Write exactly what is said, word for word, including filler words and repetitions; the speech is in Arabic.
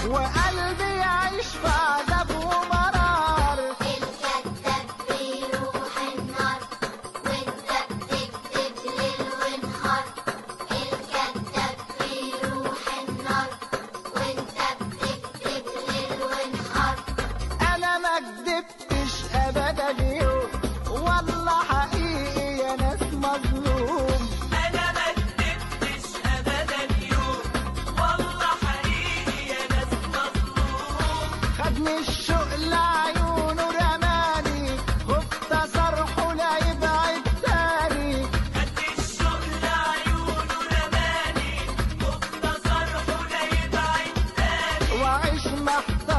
وقلبي يعيش في عذاب ومرار. الكذاب بيروح النار وانت بتكذب ليل ونهار. الكذاب بيروح النار وانت بتكذب ليل ونهار. انا ما كدبتش ابدا يوم، والله حقيقي يا ناس مظلوم. أنا ما كدبتش أبدا يوم، والله حقيقي يا ناس مظلوم. خدني الشوق لعيونه رماني، خفت اصرحه لا يبعد تاني. خد الشوق لعيونه رماني، خفت أصرحه لا يبعد تاني. واعيش محتار